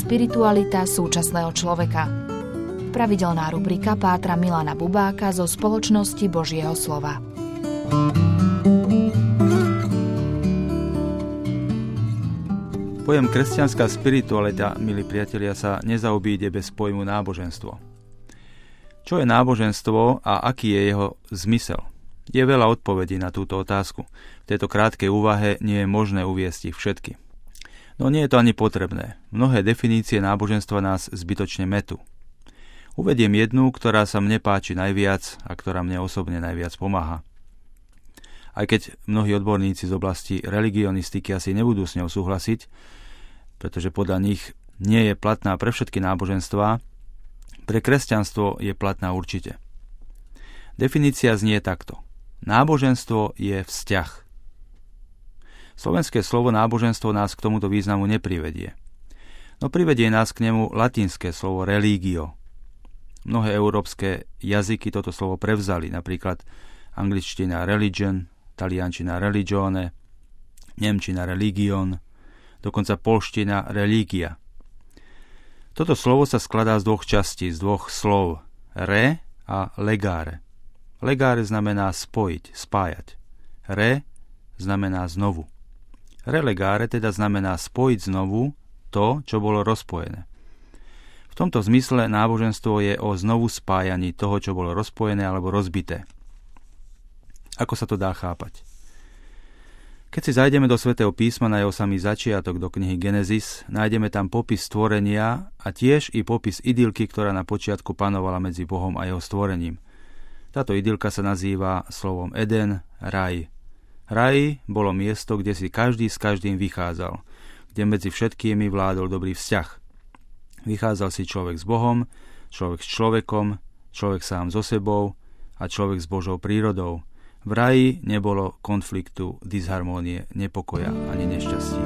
spiritualita súčasného človeka. Pravidelná rubrika pátra Milana Bubáka zo Spoločnosti Božieho slova. Pojem kresťanská spiritualita, milí priatelia, sa nezaobíde bez pojmu náboženstvo. Čo je náboženstvo a aký je jeho zmysel? Je veľa odpovedí na túto otázku. V tejto krátkej úvahe nie je možné uviesť ich všetky. No nie je to ani potrebné. Mnohé definície náboženstva nás zbytočne metú. Uvediem jednu, ktorá sa mne páči najviac a ktorá mne osobne najviac pomáha. Aj keď mnohí odborníci z oblasti religionistiky asi nebudú s ňou súhlasiť, pretože podľa nich nie je platná pre všetky náboženstvá, pre kresťanstvo je platná určite. Definícia znie takto. Náboženstvo je vzťah. Slovenské slovo náboženstvo nás k tomuto významu neprivedie. No privedie nás k nemu latinské slovo religio. Mnohé európske jazyky toto slovo prevzali, napríklad angličtina religion, taliančina religione, nemčina religion, dokonca poľština religia. Toto slovo sa skladá z dvoch častí, z dvoch slov re a legare. Legare znamená spojiť, spájať. Re znamená znovu. Relegare teda znamená spojiť znovu to, čo bolo rozpojené. V tomto zmysle náboženstvo je o znovu spájaní toho, čo bolo rozpojené alebo rozbité. Ako sa to dá chápať? Keď si zajdeme do Svätého písma na jeho samý začiatok, do knihy Genesis, nájdeme tam popis stvorenia a tiež i popis idylky, ktorá na počiatku panovala medzi Bohom a jeho stvorením. Táto idylka sa nazýva slovom Eden, raj. Raj bolo miesto, kde si každý s každým vychádzal, kde medzi všetkými vládol dobrý vzťah. Vychádzal si človek s Bohom, človek s človekom, človek sám so sebou a človek s Božou prírodou. V raji nebolo konfliktu, disharmónie, nepokoja ani nešťastí.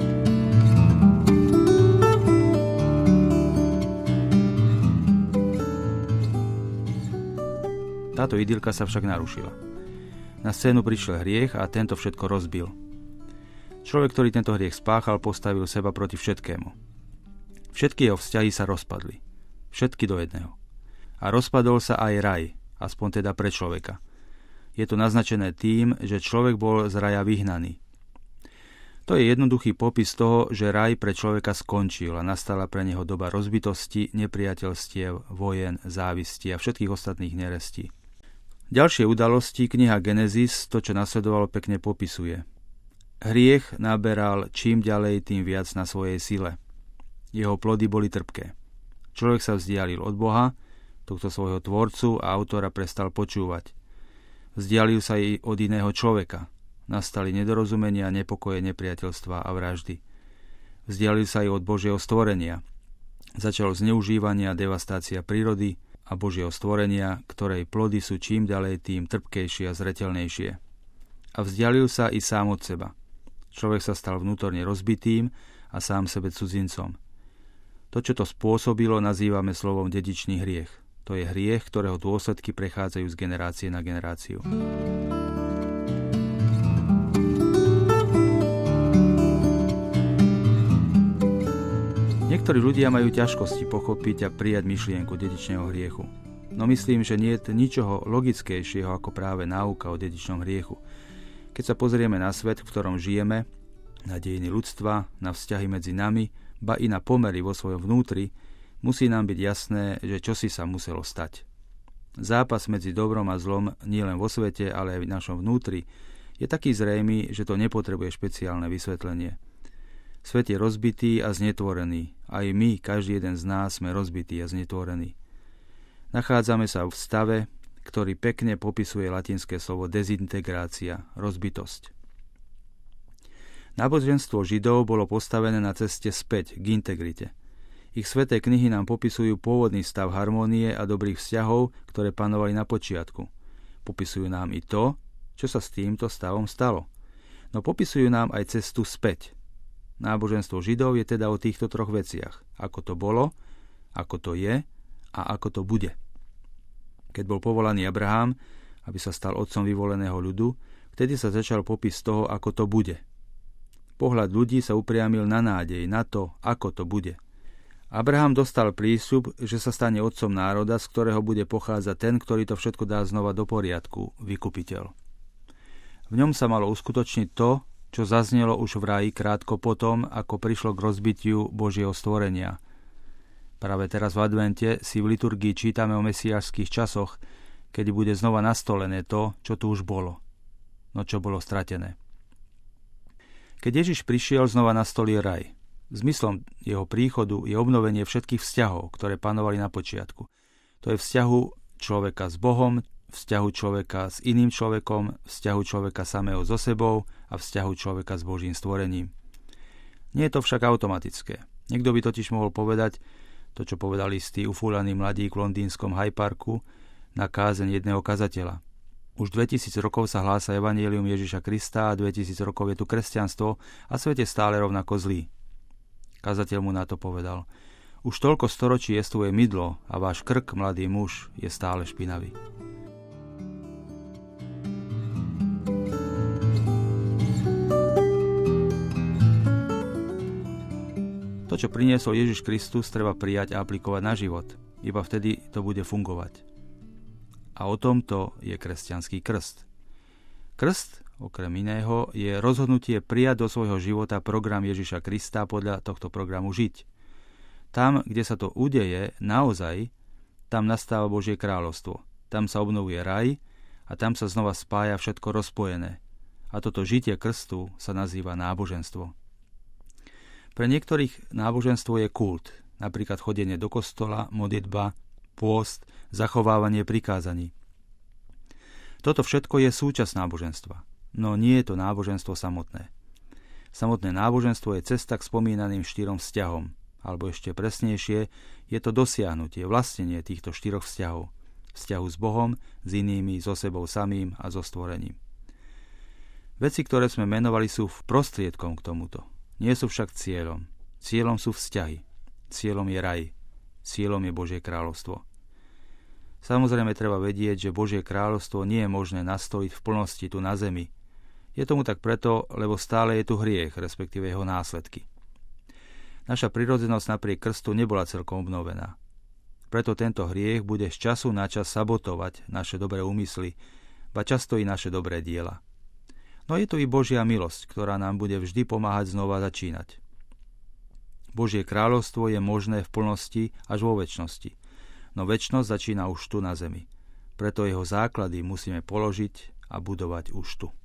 Táto idylka sa však narušila. Na scénu prišiel hriech a tento všetko rozbil. Človek, ktorý tento hriech spáchal, postavil seba proti všetkému. Všetky jeho vzťahy sa rozpadli. Všetky do jedného. A rozpadol sa aj raj, aspoň teda pre človeka. Je to naznačené tým, že človek bol z raja vyhnaný. To je jednoduchý popis toho, že raj pre človeka skončil a nastala pre neho doba rozbitosti, nepriateľstiev, vojen, závisti a všetkých ostatných nerestí. Ďalšie udalosti kniha Genesis, to čo nasledovalo, pekne popisuje. Hriech naberal čím ďalej, tým viac na svojej sile. Jeho plody boli trpké. Človek sa vzdialil od Boha, tohto svojho tvorcu a autora prestal počúvať. Vzdialil sa i od iného človeka. Nastali nedorozumenia, nepokoje, nepriateľstva a vraždy. Vzdialil sa i od Božieho stvorenia. Začalo zneužívanie a devastácia prírody a Božieho stvorenia, ktorej plody sú čím ďalej tým trpkejšie a zreteľnejšie. A vzdialil sa i sám od seba. Človek sa stal vnútorne rozbitým a sám sebe cudzincom. To, čo to spôsobilo, nazývame slovom dedičný hriech. To je hriech, ktorého dôsledky prechádzajú z generácie na generáciu. Niektorí ľudia majú ťažkosti pochopiť a prijať myšlienku dedičného hriechu. No myslím, že nie je ničoho logickejšieho ako práve náuka o dedičnom hriechu. Keď sa pozrieme na svet, v ktorom žijeme, na dejiny ľudstva, na vzťahy medzi nami, ba i na pomery vo svojom vnútri, musí nám byť jasné, že čosi sa muselo stať. Zápas medzi dobrom a zlom nielen vo svete, ale aj v našom vnútri je taký zrejmý, že to nepotrebuje špeciálne vysvetlenie. Svet je rozbitý a znetvorený. Aj my, každý jeden z nás, sme rozbití a znetvorení. Nachádzame sa v stave, ktorý pekne popisuje latinské slovo dezintegrácia, rozbitosť. Náboženstvo Židov bolo postavené na ceste späť k integrite. Ich sväté knihy nám popisujú pôvodný stav harmónie a dobrých vzťahov, ktoré panovali na počiatku. Popisujú nám i to, čo sa s týmto stavom stalo. No popisujú nám aj cestu späť. Náboženstvo Židov je teda o týchto troch veciach. Ako to bolo, ako to je a ako to bude. Keď bol povolaný Abraham, aby sa stal otcom vyvoleného ľudu, vtedy sa začal popis toho, ako to bude. Pohľad ľudí sa upriamil na nádej, na to, ako to bude. Abraham dostal prísľub, že sa stane otcom národa, z ktorého bude pochádzať ten, ktorý to všetko dá znova do poriadku, vykupiteľ. V ňom sa malo uskutočniť to, čo zaznelo už v ráji krátko potom, ako prišlo k rozbitiu Božieho stvorenia. Práve teraz v advente si v liturgii čítame o mesiášskych časoch, keď bude znova nastolené to, čo tu už bolo, no čo bolo stratené. Keď Ježiš prišiel, znova nastolil raj. Zmyslom jeho príchodu je obnovenie všetkých vzťahov, ktoré panovali na počiatku. To je vzťahu človeka s Bohom, vzťahu človeka s iným človekom, vzťahu človeka samého so sebou a vzťahu človeka s Božím stvorením. Nie je to však automatické. Niekto by totiž mohol povedať to, čo povedali istí ufúľaní mladí v londýnskom Hyde Parku na kázeň jedného kazateľa. Už 2000 rokov sa hlása evanjelium Ježiša Krista a 2000 rokov je tu kresťanstvo a svet je stále rovnako zlý. Kazateľ mu na to povedal: už toľko storočí jestvuje mydlo a váš krk, mladý muž, je stále špinavý. To, čo priniesol Ježiš Kristus, treba prijať a aplikovať na život. Iba vtedy to bude fungovať. A o tomto je kresťanský krst. Krst, okrem iného, je rozhodnutie prijať do svojho života program Ježiša Krista, podľa tohto programu žiť. Tam, kde sa to udeje naozaj, tam nastáva Božie kráľovstvo. Tam sa obnovuje raj a tam sa znova spája všetko rozpojené. A toto žitie krstu sa nazýva náboženstvo. Pre niektorých náboženstvo je kult, napríklad chodenie do kostola, modlitba, pôst, zachovávanie prikázaní. Toto všetko je súčasť náboženstva, no nie je to náboženstvo samotné. Samotné náboženstvo je cesta k spomínaným 4 vzťahom, alebo ešte presnejšie, je to dosiahnutie, vlastnenie týchto 4 vzťahov. Vzťahu s Bohom, s inými, so sebou samým a so stvorením. Veci, ktoré sme menovali, sú prostriedkom k tomuto. Nie sú však cieľom. Cieľom sú vzťahy. Cieľom je raj. Cieľom je Božie kráľovstvo. Samozrejme treba vedieť, že Božie kráľovstvo nie je možné nastoliť v plnosti tu na zemi. Je tomu tak preto, lebo stále je tu hriech, respektíve jeho následky. Naša prirodzenosť napriek krstu nebola celkom obnovená. Preto tento hriech bude z času na čas sabotovať naše dobré úmysly, ba často i naše dobré diela. No je tu i Božia milosť, ktorá nám bude vždy pomáhať znova začínať. Božie kráľovstvo je možné v plnosti až vo večnosti, no večnosť začína už tu na zemi. Preto jeho základy musíme položiť a budovať už tu.